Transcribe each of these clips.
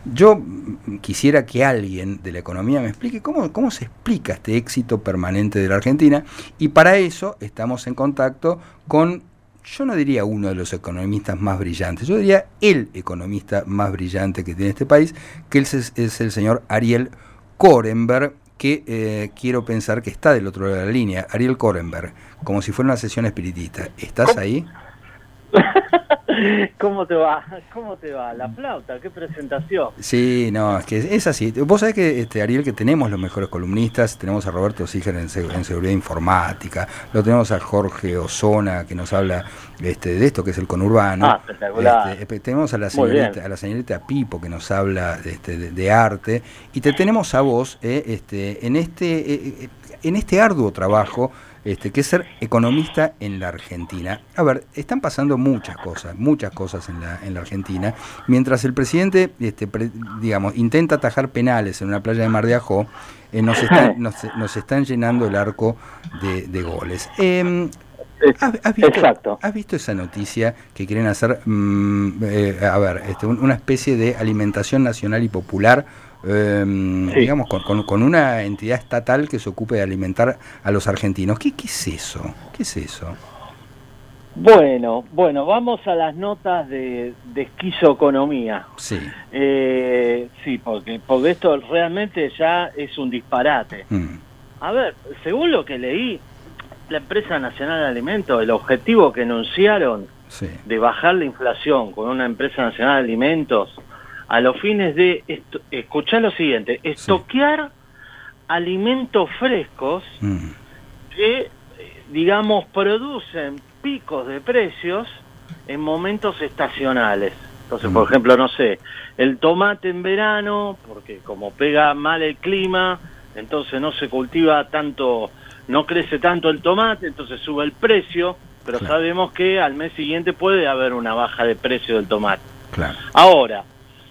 Yo quisiera que alguien de la economía me explique cómo se explica este éxito permanente de la Argentina, y para eso estamos en contacto con, yo no diría uno de los economistas más brillantes, yo diría el economista más brillante que tiene este país, que es el señor Ariel Korenberg, que quiero pensar que está del otro lado de la línea. Ariel Korenberg, como si fuera una sesión espiritista. ¿Estás ahí? ¿Cómo te va? ¿Cómo te va? La flauta, qué presentación. Sí, no, es que es así. Vos sabés que, Ariel, que tenemos los mejores columnistas. Tenemos a Roberto Siger en seguridad informática, lo tenemos a Jorge Osona, que nos habla de esto que es el conurbano. Espectacular. Tenemos a la señorita Pipo, que nos habla de arte, y te tenemos a vos en este arduo trabajo que es ser economista en la Argentina. A ver, están pasando muchas cosas en la Argentina. Mientras el presidente, digamos, intenta atajar penales en una playa de Mar de Ajó, nos están llenando el arco de goles. ¿Has visto esa noticia que quieren hacer, una especie de alimentación nacional y popular? Digamos, con una entidad estatal que se ocupe de alimentar a los argentinos. ¿Qué es eso? ¿Qué es eso? Bueno, vamos a las notas de esquizoeconomía. Sí. Sí, porque esto realmente ya es un disparate. A ver, según lo que leí, la Empresa Nacional de Alimentos, el objetivo que enunciaron de bajar la inflación con una Empresa Nacional de Alimentos a los fines de, escuchá lo siguiente, estoquear alimentos frescos que, digamos, producen picos de precios en momentos estacionales. Entonces, por ejemplo, no sé, el tomate en verano, porque como pega mal el clima, entonces no se cultiva tanto, no crece tanto el tomate, entonces sube el precio, pero sabemos que al mes siguiente puede haber una baja de precio del tomate. Ahora,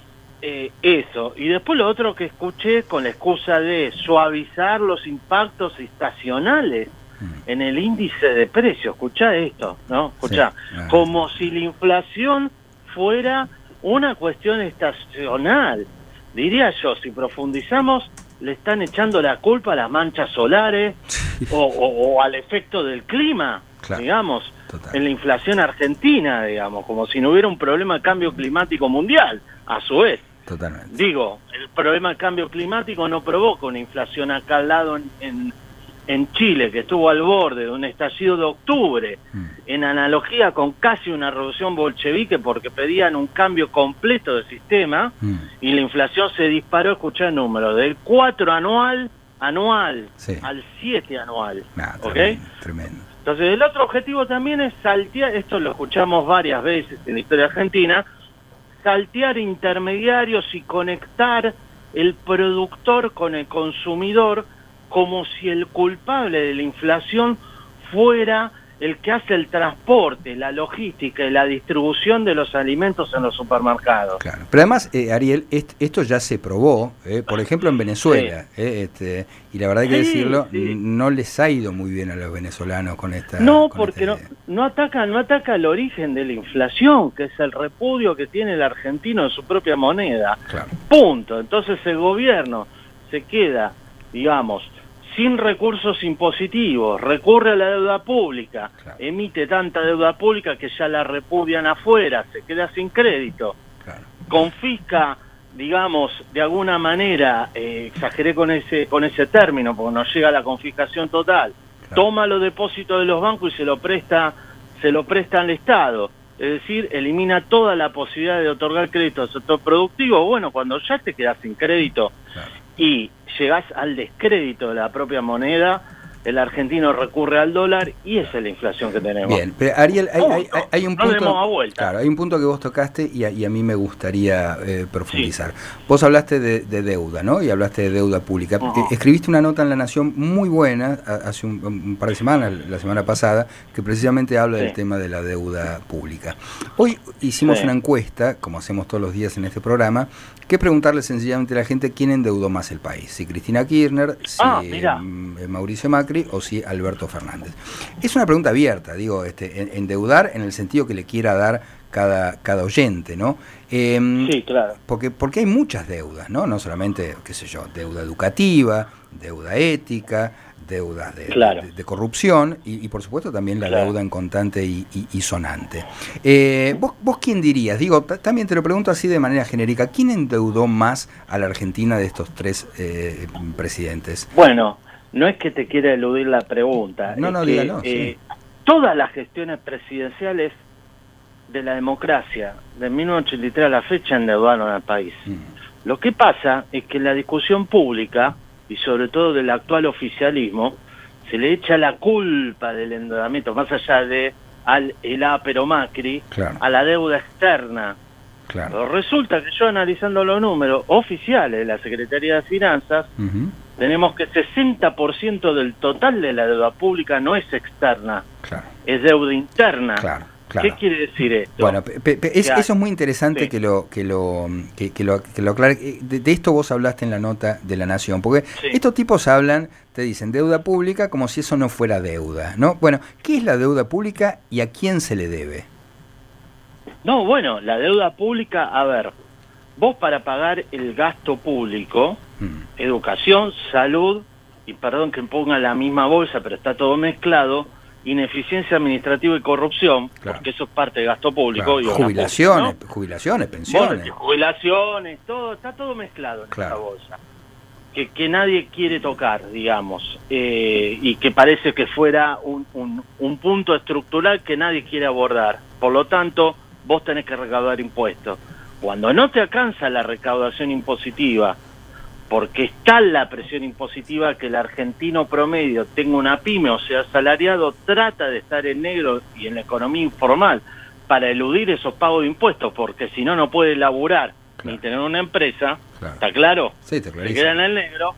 eso, y después lo otro que escuché con la excusa de suavizar los impactos estacionales en el índice de precios. Escuchá esto, ¿no? Escuchá, como si la inflación fuera una cuestión estacional. Diría yo, si profundizamos, le están echando la culpa a las manchas solares o al efecto del clima, digamos, en la inflación argentina, digamos, como si no hubiera un problema de cambio climático mundial, a su vez. Totalmente. Digo, el problema del cambio climático no provoca una inflación acá al lado en Chile, que estuvo al borde de un estallido de octubre, en analogía con casi una revolución bolchevique, porque pedían un cambio completo del sistema, y la inflación se disparó, escuchá el número, del 4 anual al 7 anual. Tremendo. Entonces, el otro objetivo también es saltear, esto lo escuchamos varias veces en la historia argentina, saltear intermediarios y conectar el productor con el consumidor, como si el culpable de la inflación fuera el que hace el transporte, la logística y la distribución de los alimentos en los supermercados. Claro. Pero además, Ariel, esto ya se probó, por ejemplo, en Venezuela, y la verdad hay que decirlo, no les ha ido muy bien a los venezolanos con esta... No, porque no ataca el origen de la inflación, que es el repudio que tiene el argentino en su propia moneda. Punto. Entonces el gobierno se queda, digamos, sin recursos impositivos, recurre a la deuda pública, emite tanta deuda pública que ya la repudian afuera, se queda sin crédito, confisca, digamos, de alguna manera, exageré con ese término, porque no llega a la confiscación total, toma los depósitos de los bancos y se lo presta al Estado, es decir, elimina toda la posibilidad de otorgar crédito al sector productivo. Bueno, cuando ya te quedas sin crédito y llegás al descrédito de la propia moneda, el argentino recurre al dólar y esa es la inflación que tenemos. Bien, pero Ariel, hay un punto, hay un punto que vos tocaste y a mí me gustaría profundizar. Vos hablaste de deuda, ¿no? Y hablaste de deuda pública. Escribiste una nota en La Nación muy buena hace un par de semanas, la semana pasada, que precisamente habla del tema de la deuda pública. Hoy hicimos una encuesta, como hacemos todos los días en este programa, que es preguntarle sencillamente a la gente quién endeudó más el país, si Cristina Kirchner, si Mauricio Macri o si Alberto Fernández. Es una pregunta abierta, digo, endeudar en el sentido que le quiera dar cada oyente, ¿no? Sí, claro. Porque hay muchas deudas, ¿no? No solamente, qué sé yo, deuda educativa, deuda ética, deudas de corrupción y por supuesto también la deuda en contante y sonante. ¿Vos quién dirías? Digo, también te lo pregunto así de manera genérica, ¿quién endeudó más a la Argentina de estos tres presidentes? Bueno, no es que te quiera eludir la pregunta. No, dígalo. Sí. Todas las gestiones presidenciales de la democracia de 1983 a la fecha endeudaron al país. Lo que pasa es que en la discusión pública, y sobre todo del actual oficialismo, se le echa la culpa del endeudamiento, más allá de el ápero Macri, a la deuda externa. Pero resulta que yo, analizando los números oficiales de la Secretaría de Finanzas, tenemos que 60% del total de la deuda pública no es externa, es deuda interna. ¿Qué quiere decir esto? Bueno, eso es muy interesante que lo aclare. De esto vos hablaste en la nota de La Nación, porque estos tipos te dicen deuda pública como si eso no fuera deuda, ¿no? Bueno, ¿qué es la deuda pública y a quién se le debe? No, bueno, la deuda pública, a ver, vos para pagar el gasto público, educación, salud, y perdón que ponga la misma bolsa, pero está todo mezclado, ineficiencia administrativa y corrupción, porque eso es parte de gasto público. Y jubilaciones, pensiones. Bueno, jubilaciones, todo, está todo mezclado en esa bolsa. Que nadie quiere tocar, digamos, y que parece que fuera un punto estructural que nadie quiere abordar. Por lo tanto, vos tenés que recaudar impuestos. Cuando no te alcanza la recaudación impositiva, porque está la presión impositiva que el argentino promedio tenga una pyme o sea asalariado, trata de estar en negro y en la economía informal para eludir esos pagos de impuestos, porque si no, no puede laburar ni tener una empresa, ¿está claro? Sí, está clarísimo. Se queda en el negro.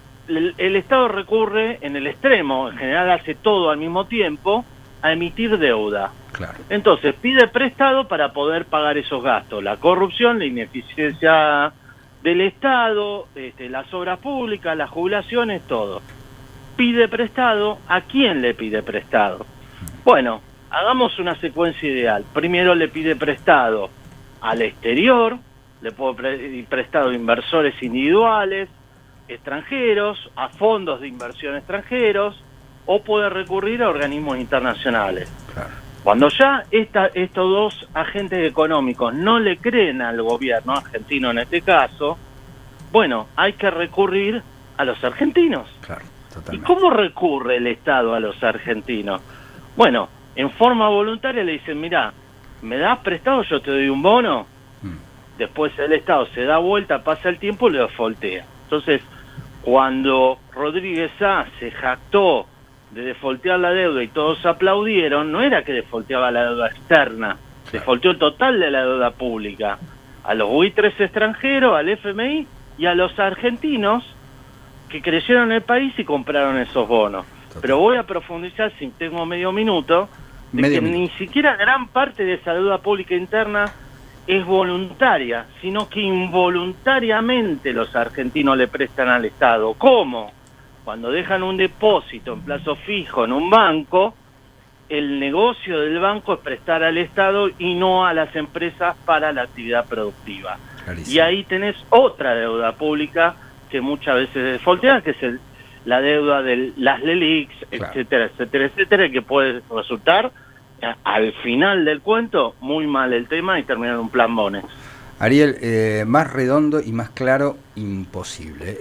El Estado recurre en el extremo, en general hace todo al mismo tiempo, a emitir deuda. Entonces pide prestado para poder pagar esos gastos, la corrupción, la ineficiencia del Estado, las obras públicas, las jubilaciones, todo. Pide prestado. ¿A quién le pide prestado? Bueno, hagamos una secuencia ideal. Primero le pide prestado al exterior, le puede pedir prestado a inversores individuales, extranjeros, a fondos de inversión extranjeros, o puede recurrir a organismos internacionales. Cuando ya estos dos agentes económicos no le creen al gobierno argentino en este caso, bueno, hay que recurrir a los argentinos. ¿Y cómo recurre el Estado a los argentinos? Bueno, en forma voluntaria le dicen, mirá, ¿me das prestado? Yo te doy un bono. Después el Estado se da vuelta, pasa el tiempo y le defoltea. Entonces, cuando Rodríguez A se jactó de defoltear la deuda y todos aplaudieron, no era que defolteaba la deuda externa, defolteó el total de la deuda pública, a los buitres extranjeros, al FMI y a los argentinos que creyeron en el país y compraron esos bonos. Pero voy a profundizar, si tengo medio minuto, ni siquiera gran parte de esa deuda pública interna es voluntaria, sino que involuntariamente los argentinos le prestan al Estado. ¿Cómo? Cuando dejan un depósito en plazo fijo en un banco, el negocio del banco es prestar al Estado y no a las empresas para la actividad productiva. Y ahí tenés otra deuda pública que muchas veces defoltea, que es la deuda de las LELIQs, etcétera, que puede resultar al final del cuento muy mal el tema y terminar en un plan Bones. Ariel, más redondo y más claro, imposible.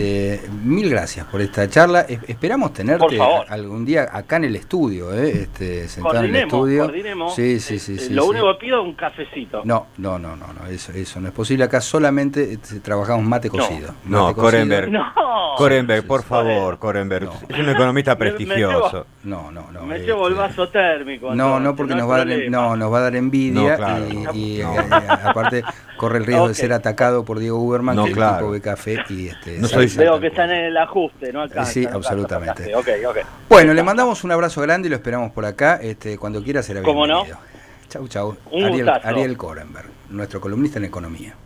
Mil gracias por esta charla. Esperamos tenerte algún día acá en el estudio, sentado en el estudio. Coordinemos. Sí. Lo único que pido es un cafecito. No, eso no es posible. Acá solamente trabajamos mate cocido. No, Korenberg. Korenberg, por favor, Korenberg. Es un economista prestigioso. No. Me llevo el vaso térmico. No, porque nos va a dar envidia y aparte corre el riesgo de ser atacado por Diego Huberman, que es el tipo de café y veo que están en el ajuste, ¿no? Acá, sí, absolutamente. Okay. Bueno, le mandamos un abrazo grande y lo esperamos por acá. Cuando quiera será bienvenido. ¿Cómo no? Chau. Ariel Korenberg, nuestro columnista en economía.